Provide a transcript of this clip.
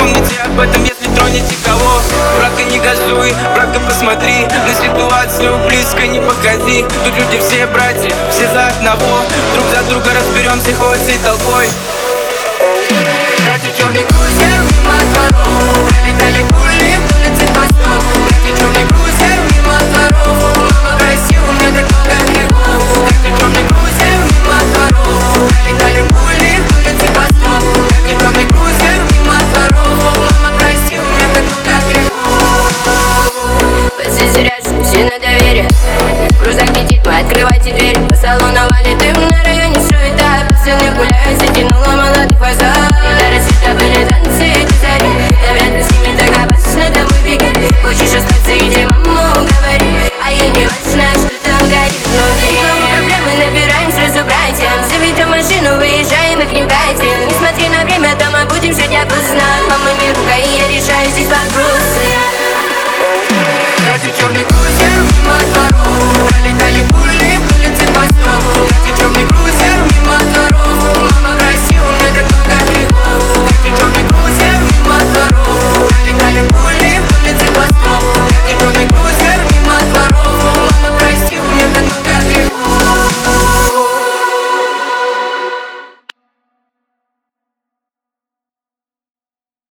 Помните об этом, если тронете кого. Братка, не газуй, братка, посмотри на ситуацию, близко не подходи. Тут люди все братья, все за одного. Друг за друга разберемся хоть всей толпой.